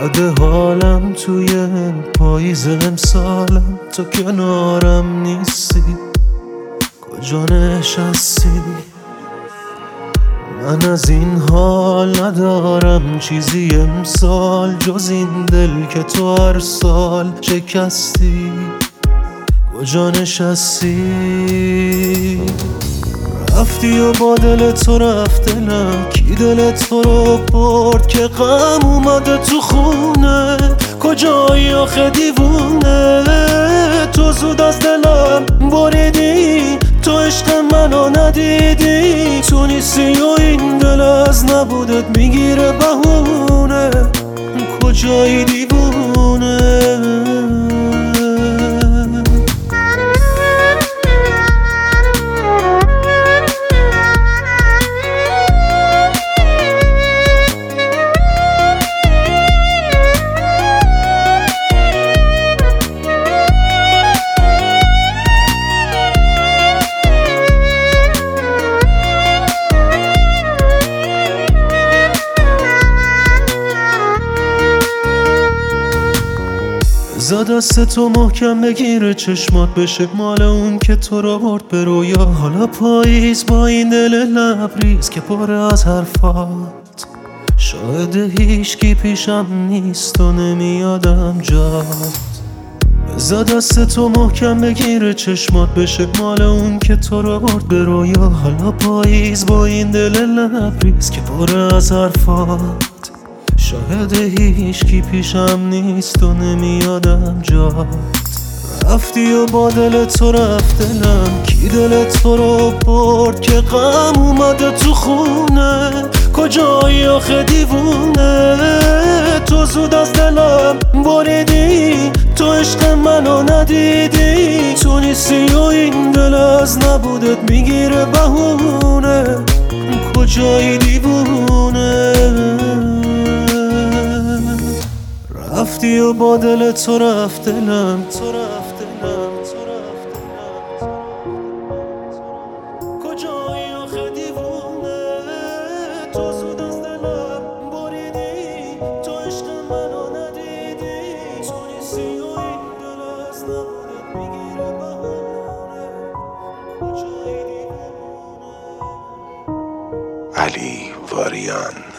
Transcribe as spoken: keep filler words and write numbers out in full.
بده حالم توی پاییز امسالم، تو کنارم نیستی، کجا نشستی؟ من از این حال ندارم چیزی امسال جز این دل که تو هر سال شکستی، کجا نشستی؟ رفتی و با دل تو رفت دلم، کی دل تو رو برد که غم اومده تو خونه؟ کجایی آخه دیوونه؟ تو زود از دلم بریدی، تو عشق منو ندیدی، تو نیستی و این دل از نبودت میگیره بهونه، کجایی دیوونه؟ بذار دست تو محکم بگیره چشمات بشه مال اون که تو رو برد به رویا. حالا پاییز با این دل لبریز که پر از حرفات، شاید هیچکی پیشم نیست و نمیادم جات. بذار دست تو محکم بگیره چشمات بشه مال اون که تو رو برد به رویا. حالا پاییز با این دل لبریز که پر از حرفات، شاید هیچکی پیشم نیست و نمیادم جات. رفتی و با دل تو رفت دلم، کی دل تو رو برد که غم اومده تو خونه؟ کجایی آخه دیوونه؟ تو زود از دلم بریدی، تو عشق منو ندیدی، تو نیستی و این دل از نبودت میگیره بهونه، کجایی دیوونه؟ رفتی و با دل تو رفت دلم، کجایی آخه دیوونه؟ تو زود از دلم بریدی، تو عشق منو ندیدی، تو نیستی و این دل از نبودت میگیره بهونه، کجایی دیوونه؟ علی واریان.